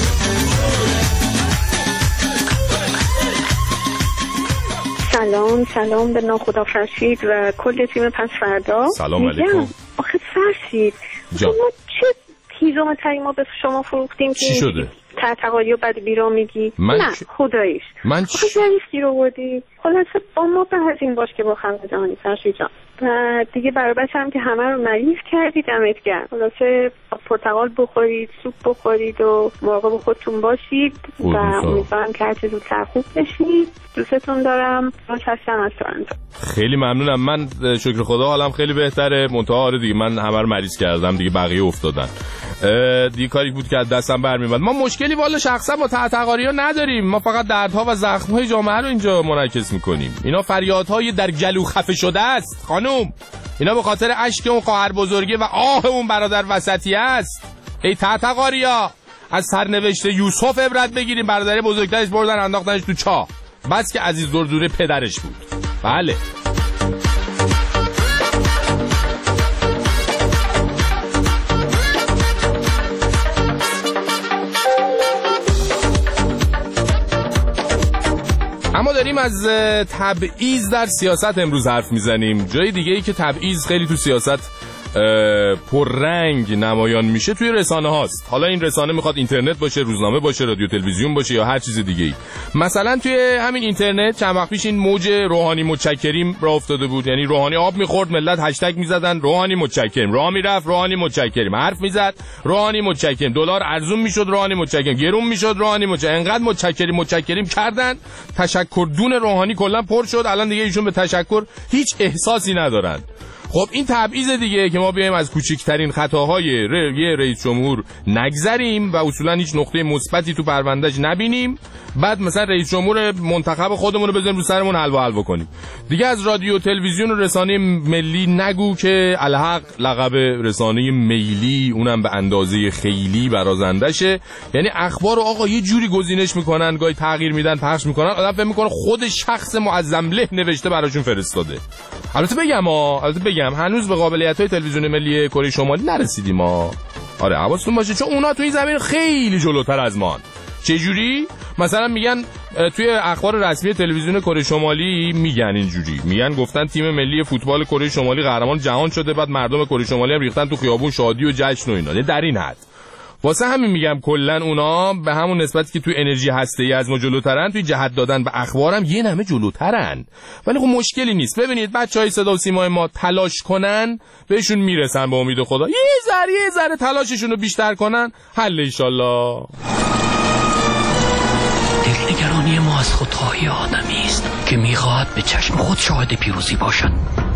سلام به ناخدا فرشید و کل تیم پس فردا. سلام علیکم. آخه فرشید ما چه پیرامتری ما به شما فروختیم چی شده؟ تقالی و بد بیرا میگی؟ نه خداییش من چی جریفتی رو بودی؟ خلاصه با ما به این باش که با خنده جهانی فرشید جان و دیگه برای بچه هم که همه رو مریض کردید دمت گرم. خلاصه پرتقال بخورید سوپ بخورید و مراقب خودتون باشید و امیدوارم که هر چه زودتر خوب بشید. دوستتون دارم. هستم از تورنتو. خیلی ممنونم. من شکر خدا حالم خیلی بهتره. منتها آره دیگه من همه رو مریض کردم دیگه بقیه افتادن دیگه کاری بود که از دستم برمیومد. ما مشکلی والا شخصا با تعتقاری‌ها نداریم. ما فقط دردها و زخم‌های جامعه رو اینجا منعکس می‌کنیم. اینا فریادهای در گلو خفه شده است خانم. اینا به خاطر اشک اون خواهر بزرگه و آه اون برادر وسطی است. ای تعتقاریا از سرنوشت یوسف عبرت بگیریم. برادر بزرگترش بردن انداختنش تو چاه. بس که عزیز دردوره پدرش بود. بله اما داریم از تبعیض در سیاست امروز حرف میزنیم. جای دیگه ای که تبعیض خیلی تو سیاست پررنگ نمایان میشه توی رسانه هاست. حالا این رسانه میخواد اینترنت باشه، روزنامه باشه، رادیو تلویزیون باشه یا هر چیز دیگه ای. مثلا توی همین اینترنت چند وقت پیش این موج روحانی متشکریم راه افتاده بود. یعنی روحانی آب میخورد ملت هشتگ میزدن روحانی متشکریم، راه میرفت روحانی متشکریم، حرف میزد روحانی متشکریم، دلار ارزون میشد روحانی متشکریم، گرون میشد روحانی متشکریم. انقدر متشکریم کردن تشکر دون روحانی کلا پر شد. الان دیگه ایشون به تشکر هیچ احساسی ندارن. خب این تبعیض دیگه که ما بیایم از کوچکترین خطاهای یه رئیس جمهور نگذریم و اصولا هیچ نقطه مثبتی تو پروندهش نبینیم، بعد مثلا رئیس جمهور منتخب خودمون رو بذاریم رو سرمون حلوا کنیم. دیگه از رادیو تلویزیون و رسانه ملی نگو که الحق لقب رسانه میلی اونم به اندازه خیلی برازندشه. یعنی اخبار رو آقا یه جوری گزینش میکنن، گاهی تغییر میدن، پخش میکنن، آدم فکر میکنه خود شخص معظم له نوشته براشون فرستاده. البته بگم هنوز به قابلیت‌های تلویزیون ملی کره شمالی نرسیدیم ما. آره حواستون باشه چون اونا تو این زمین خیلی جلوتر از ما. چجوری؟ مثلا میگن توی اخبار رسمی تلویزیون کره شمالی میگن اینجوری، میگن گفتن تیم ملی فوتبال کره شمالی قهرمان جهان شده، بعد مردم کره شمالی هم ریختن تو خیابون شادی و جشن و اینا. در این حد واسه همین میگم کلا اونا به همون نسبتی که توی انرژی هسته‌ای از ما جلوترن، توی جهت دادن به اخبارم یه نمه جلوترن. ولی خب مشکلی نیست. ببینید بچهای صدا و سیما ما تلاش کنن بهشون میرسن به امید خدا. یه ذره تلاششون رو بیشتر کنن، حل ان شاءالله. دلنگرانی ما از خودخواهی آدمی است که میخواهد به چشم خود شاهد پیروزی باشد.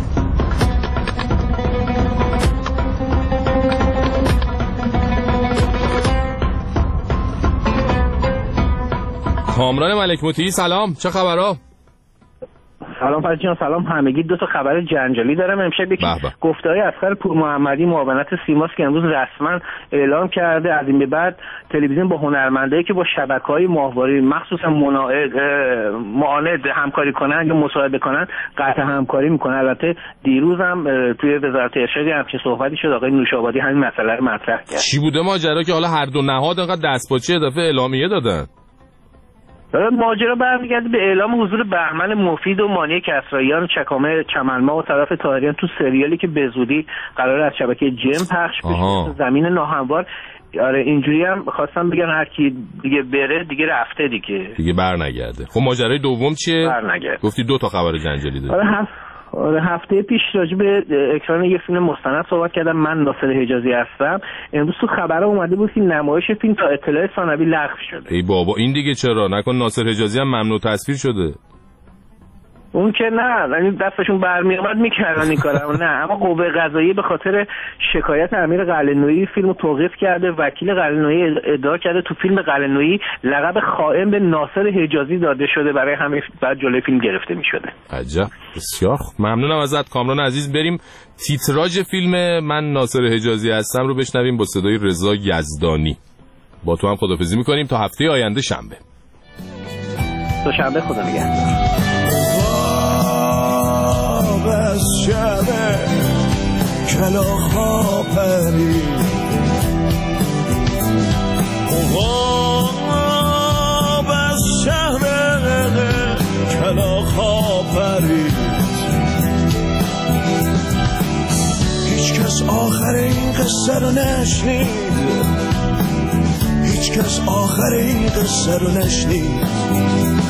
کامران ملک مطیعی سلام، چه خبرها؟ سلام فرید جان، سلام همگی. دو تا خبر جنجالی دارم امشب. یکی گفته‌های اصغر پور محمدی معاونت سیماس که امروز رسما اعلام کرده از این به بعد تلویزیون با هنرمندایی که با شبکه‌های ماهواره مخصوصا معاند همکاری کنن یا مصاحبه کنن قطع همکاری میکنه. البته دیروز هم توی وزارت ارشاد همچین صحبتی شد، آقای نوشابادی همین مسئله رو مطرح کرد. چی بوده ماجرا که حالا هر دو نهاد انقدر دستپاچه اضافه اعلامیه دادن؟ ماجرا برمیگرده به اعلام حضور بهمن مفید و مانی کسراییان چکامه چمنما و طرف طاهریان تو سریالی که به زودی قرار از شبکه جم پخش بشه. زمین ناهموار. آره اینجوری هم خواستم بگم هر کی دیگه بره دیگه رفته دیگه برنگرده. خب ماجرای دوم چیه؟ برنگرده. گفتی دو تا خبر جنجالی داره. آره هفته پیش راجع به اکران یه فیلم مستند صحبت کردم. من ناصر حجازی هستم. امروز تو خبر اومده بود که نمایش فیلم تا اطلاع ثانوی لغو شده. ای بابا این دیگه چرا؟ نکن ناصر حجازی هم ممنوع تصویر شده؟ اون که نه، یعنی دستشون برمی اومد میکردن این کارو. نه اما قوه قضاییه به خاطر شکایت امیر قلعه‌نویی فیلمو توقیف کرده. وکیل قلعه‌نویی ادعا کرده تو فیلم قلعه‌نویی لقب خائن به ناصر حجازی داده شده، برای همین بعد جلوی فیلم گرفته میشده. عجب، بسیار خوب. ممنونم ازت کامران عزیز. بریم تیتراژ فیلم من ناصر حجازی هستم رو بشنویم با صدای رضا یزدانی. با تو هم خداحافظی میکنیم تا هفته آینده شنبه. تا شنبه خدا نگهدار. از شبه کلاخا پری غاب از شهر کلاخا پری هیچ کس آخر این قصه رو نشنید، هیچ کس آخر این قصه رو نشنید.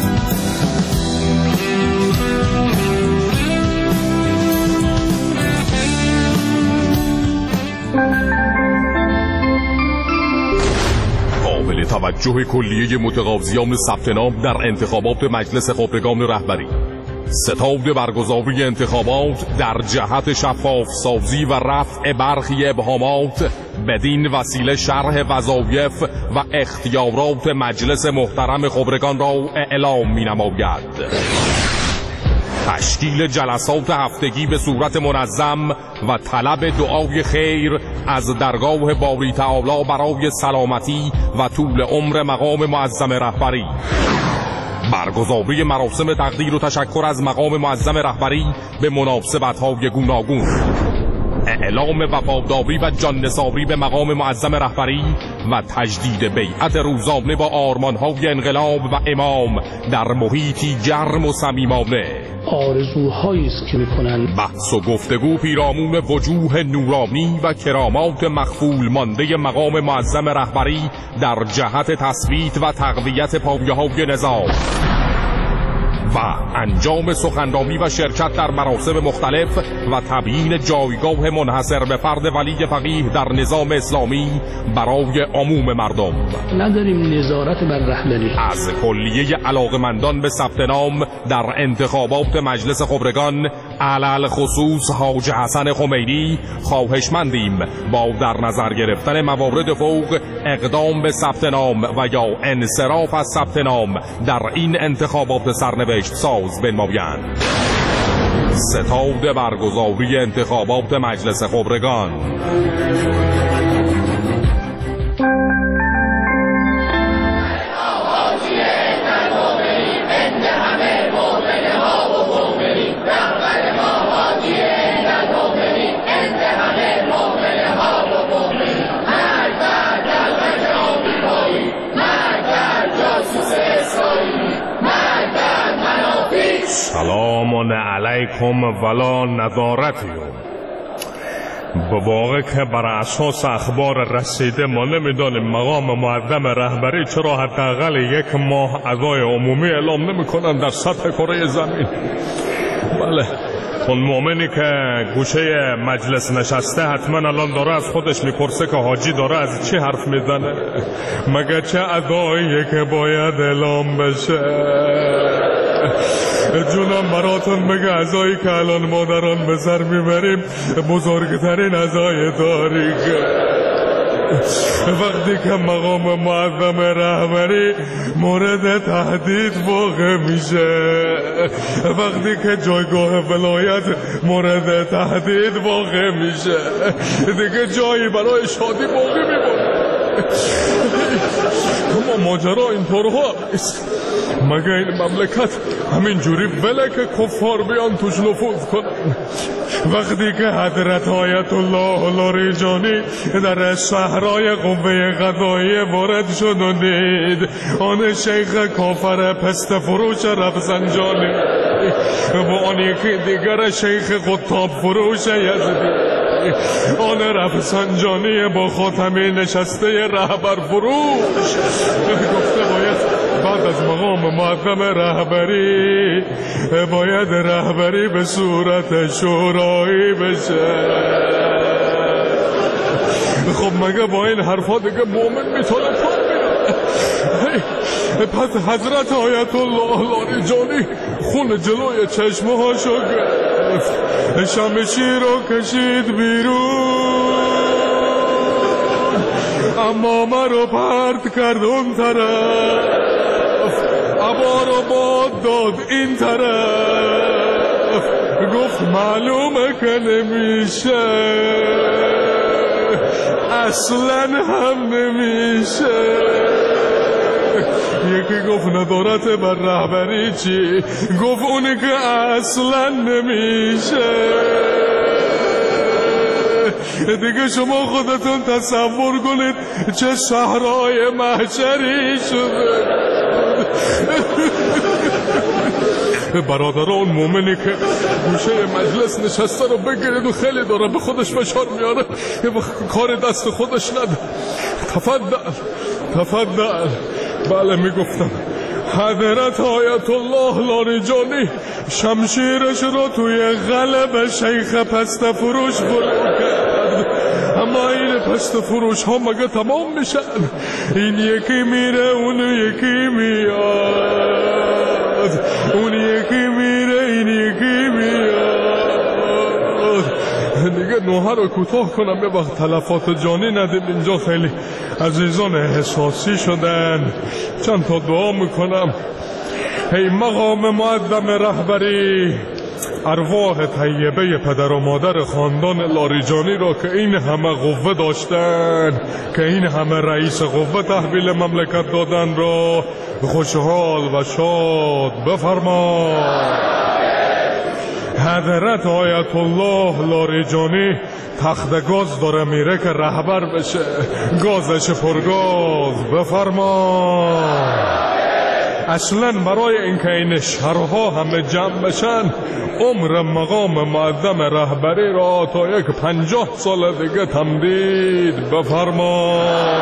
قابل توجه کلیه متقاضیان ثبت نام در انتخابات مجلس خبرگان رهبری. ستاد برگزاری انتخابات در جهت شفاف سازی و رفع برخی ابهامات بدین وسیله شرح وظایف و اختیارات مجلس محترم خبرگان را اعلام می‌نماید. تشکیل جلسات هفتگی به صورت منظم و طلب دعای خیر از درگاه باری تعالی برای سلامتی و طول عمر مقام معظم رهبری. برگزاری مراسم تقدیر و تشکر از مقام معظم رهبری به مناسبت‌های گوناگون. اعلام وفاداری و جان‌نثاری به مقام معظم رهبری و تجدید بیعت روزانه با آرمان‌های انقلاب و امام در محیطی گرم و صمیمانه. آرزوهایی است که می‌کنند. بحث و گفتگو پیرامون وجوه نورانی و کرامات مخفول مانده مقام معظم رهبری در جهت تثبیت و تقویت پایه‌های نظام و انجام سخنرانی و شرکت در مراسم مختلف و تبیین جایگاه منحصر به فرد ولی فقیه در نظام اسلامی برای عموم مردم. نداریم نظارت بر رهبری. از کلیه علاقمندان به ثبت نام در انتخابات مجلس خبرگان علل خصوص حاج حسن خمینی خواهشمندیم با در نظر گرفتن موارد فوق اقدام به ثبت نام و یا انصراف از ثبت نام در این انتخابات سرنوشت ساز بنمایند. ستاد برگزاری انتخابات مجلس خبرگان. سلام علیکم ولا نظارتیون. به واقع که بر اساس اخبار رسیده ما نمیدانیم مقام معظم رهبری چرا حداقل 1 ماه اعضای عمومی اعلام نمیکنن در سطح کره زمین. بله، اون مؤمنی که گوشه مجلس نشسته حتما الان داره از خودش میپرسه که حاجی داره از چی حرف میزنه، مگه چه ادعایی که باید اعلام بشه. جونم براتون بگه ازایی که الان ما در آن به سر میبریم بزرگترین ازای تاریخه. وقتی که مقام معظم رهبری مورد تهدید واقع میشه، وقتی که جایگاه ولایت مورد تهدید واقع میشه، دیگه جایی برای شادی باقی میمونه. اما ماجرا اینطورها نیست. مگه این مملکت همین جوری بله که کفار بیان توش نفوذ کنن؟ وقتی که حضرت آیت الله لاریجانی در صحرای قوه قضاییه وارد شد و دید آن شیخ کافر پست فروش رفسنجانی و آن یکی دیگر شیخ قطاب فروش یزدی، آن رفسنجانی با خاتمی نشسته رهبر فروش، گفته باید بعد از مقام معظم رهبری باید رهبری به صورت شورایی بشه. خب مگه با این حرفا دیگه مؤمن میتونه پا میره؟ پس حضرت آیت الله لاریجانی خون جلوی چشمه هاشو گرفت، شمشیر رو کشید بیرون، اما من رو پرت کرد اون طرف، عبا رو باد داد این طرف، گفت معلومه که نمیشه، اصلا هم نمیشه. یکی گفت ندارت بر رهبری چی؟ گفت اونی که اصلا نمیشه. دیگه شما خودتون تصور کنید چه صحرای محشری شده. برادران مومنی که گوشه مجلس نشسته رو بگیرید و خیلی داره به خودش فشار میاره، کار دست خودش نده. تفضل. بله میگفتم حضرت آیت الله لاریجانی شمشیرش رو توی قلب شیخ پست فروش فرو کرد. اما این پست فروش ها مگه تمام میشن؟ این یکی میره اون یکی میاد، اون یکی میره این یکی میاد. دیگه نوحه رو کوتاه کنم یه وقت تلفات جانی ندیم. اینجا خیلی عزیزان احساسی شدن. چند تا دعا میکنم. ای مقام معظم رهبری، ارواح طیبه پدر و مادر خاندان لاریجانی را که این همه قوه داشتن، که این همه رئیس قوه تحویل مملکت دادن را خوشحال و شاد بفرما. حضرت آیت الله لاریجانی تخت گاز داره میره که رهبر بشه، گازش پرگاز بفرما. اصلا برای اینکه این شهرها همه جمع بشن عمر مقام معظم رهبری را تا 50 سال دیگه تمدید بفرما.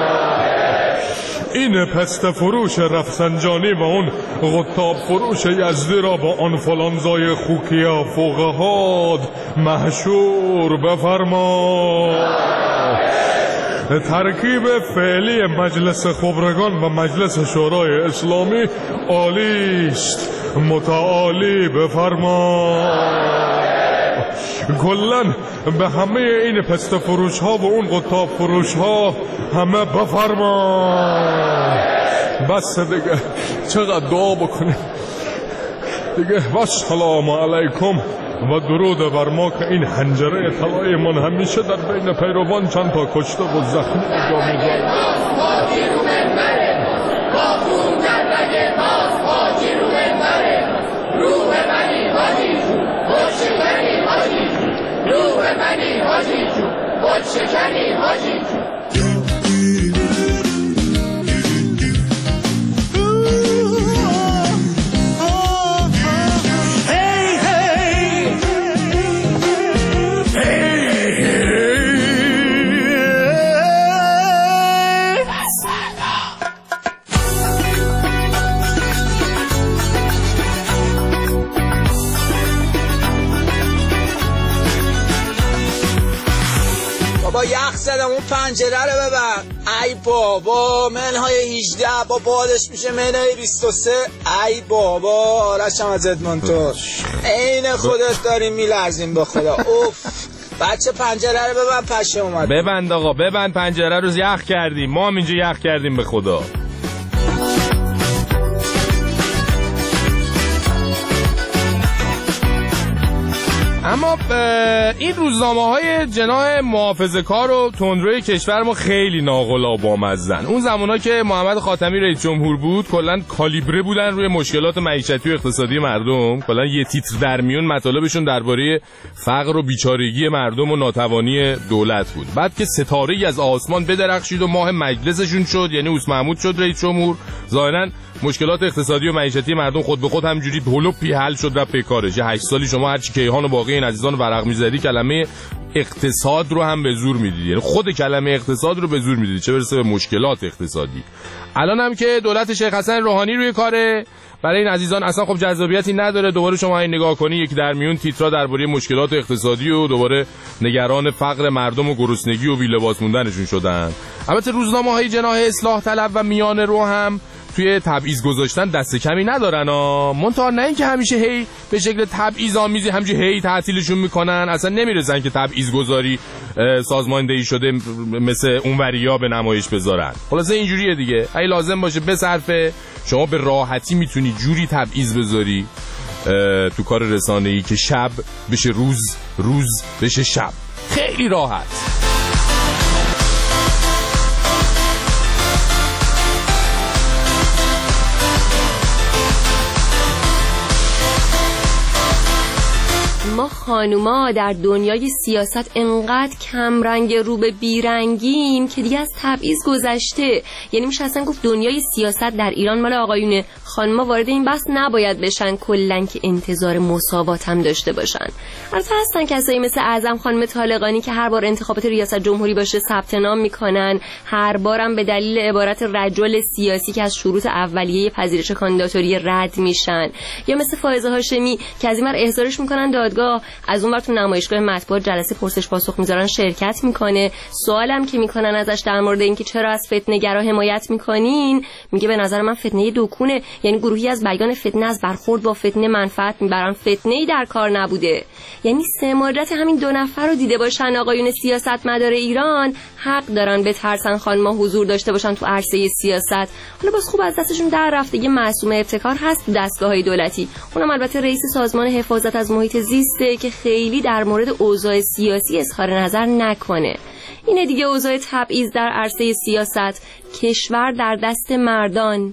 این پست فروش رفسنجانی و اون قطاب فروش یزدی را با آنفولانزای خوکیا فوقهاد محشور بفرما. ترکیب فعلی مجلس خبرگان و مجلس شورای اسلامی عالیست، متعالی بفرما. کلن به همه این پست فروش ها و اون قطاب فروش ها همه بفرما. بس دیگه چقدر دعا بکنیم دیگه. و سلام علیکم و درود بر ما که این حنجره طلای من همیشه در بین پیروان چند تا کشته و زخمی جا می‌ذاره. Hey, hey. بابا یخ زدم اون پنجره رو ببر. ای بابا منهای 18 با بادش میشه منهای 23. ای بابا آرشم از ادمونتون عین خودت داریم میلرزیم به خدا. اوف بچه پنجره رو ببند پشه اومد. ببند آقا ببند پنجره رو، یخ کردیم ما هم اینجا یخ کردیم به خدا. اما این روزنامه‌های جناح محافظه‌کار و تندروی کشور ما خیلی ناقل و بامزن. اون زمانا که محمد خاتمی رئیس جمهور بود کلاً کالیبره بودن روی مشکلات معیشتی و اقتصادی مردم. کلاً یه تیتر در میون مطالبشون درباره فقر و بیچارگی مردم و ناتوانی دولت بود. بعد که ستاره‌ای از آسمان بدرخشید و ماه مجلسشون شد، یعنی اوس محمود شد رئیس جمهور، ظاهراً مشکلات اقتصادی و معیشتی مردم خود به خود همجوری هلوپی حل شد رفت به کارش. 8 سالی شما هر چی کیهان و باقی این عزیزان ورق می‌زدی کلمه اقتصاد رو هم به زور می‌دیدی، یعنی خود کلمه اقتصاد رو به زور می‌دیدی، چه برسه به مشکلات اقتصادی. الان هم که دولت شیخ حسن روحانی روی کاره، برای این عزیزان اصلا خب جذابیتی نداره. دوباره شما این نگاه کنی یک در میون تیترا درباره مشکلات اقتصادی و دوباره نگران فقر مردم و گرسنگی و بی‌لباس موندنشون شدن. البته روزنامه‌های جناح اصلاح طلب و میانه رو هم توی تبعیض گذاشتن دست کمی ندارن منتها نه اینکه همیشه هی به شکل تبعیض آمیزی همینجوری هی تعطیلشون میکنن، اصلا نمیرسن که تبعیض گذاری سازماندهی شده مثل اونوریا به نمایش بذارن. خلاصه اینجوریه دیگه، اگه لازم باشه بصرفه، شما به راحتی میتونی جوری تبعیض بذاری تو کار رسانه‌ای که شب بشه روز، روز بشه شب، خیلی راحت. ما خانوما در دنیای سیاست انقدر کمرنگ رو به بیرنگیم که دیگه از تبعیض گذشته. یعنی میشه اصلا گفت دنیای سیاست در ایران مال آقایونه، خانوما وارد این بحث نباید بشن، کلن که انتظار مساوات هم داشته باشن. البته هستن کسایی مثل اعظم خانم طالقانی که هر بار انتخابات ریاست جمهوری باشه ثبت نام میکنن، هر بارم به دلیل عبارت رجل سیاسی که از شروط اولیه پذیرش کاندیداتوری رد میشن، یا مثل فائزه هاشمی که از این ور احضارش میکنن دادگاه، از اون ور تو نمایشگاه مطبوعات جلسه پرسش پاسخ میذارن شرکت میکنه. سوالم که میکنن ازش در مورد اینکه چرا از فتنه‌گرا حمایت میکنین، میگه به نظر من فتنه دکونه، یعنی گروهی از بیان فتنه از برخورد با فتنه منفعت میبرن، فتنه‌ای در کار نبوده. یعنی سه مدت همین دو نفر رو دیده باشن آقایون سیاستمدار ایران حق دارن به ترسن خانم‌ها حضور داشته باشن تو عرصه سیاست. حالا باز خوب از دستشون در رفته یه معصوم ابتکار هست دستگاه‌های دولتی، اونم البته رئیس سازمان حفاظت از محیط زیست که خیلی در مورد اوضاع سیاسی اظهار نظر نکنه. اینه دیگه اوضاع تبعیض در عرصه سیاست، کشور در دست مردان.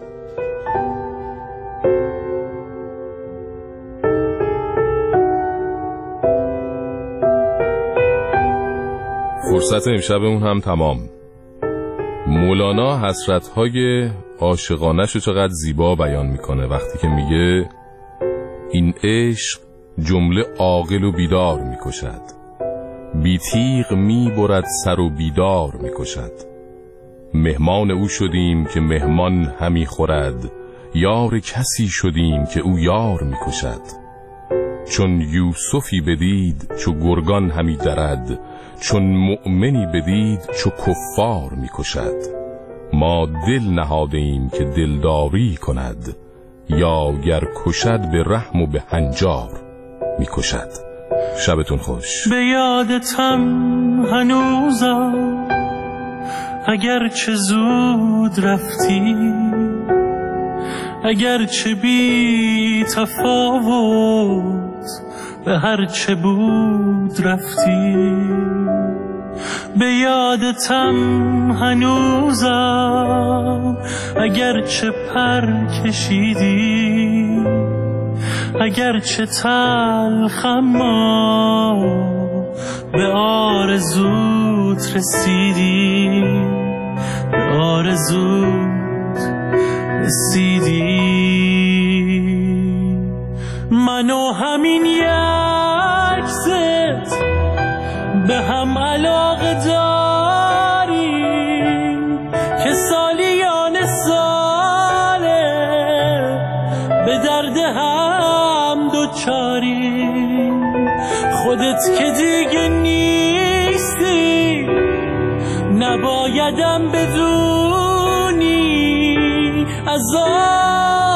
فرصت امشبمون هم تمام. مولانا حسرت‌های عاشقانه‌ش رو چقدر زیبا بیان میکنه وقتی که میگه این عشق جمله عاقل و بیدار میکشد، بی تیغ میبرد سر و بیدار میکشد. مهمان او شدیم که مهمان همی خورد، یار کسی شدیم که او یار میکشد. چون یوسفی بدید چو گرگان همی درد، چون مؤمنی بدید چو کفار میکشد. ما دل نهادیم که دلداری کند، یا گر کشد به رحم و به هنجار میکشد. شبتون خوش. به یادتم هنوزم اگر چه زود رفتی، اگر چه بی تفاوت به هر چه بود رفتی. به یادتم هنوزم اگر چه پر کشیدی، اگر چه تلخم ما به آرزوت رسیدی، به آرزوت رسیدی. منو همین یک ست به هم علاقه داریم که سالیان ساله به درد هم دوچاریم. خودت که دیگه نیستی نبایدم بدونی عذاب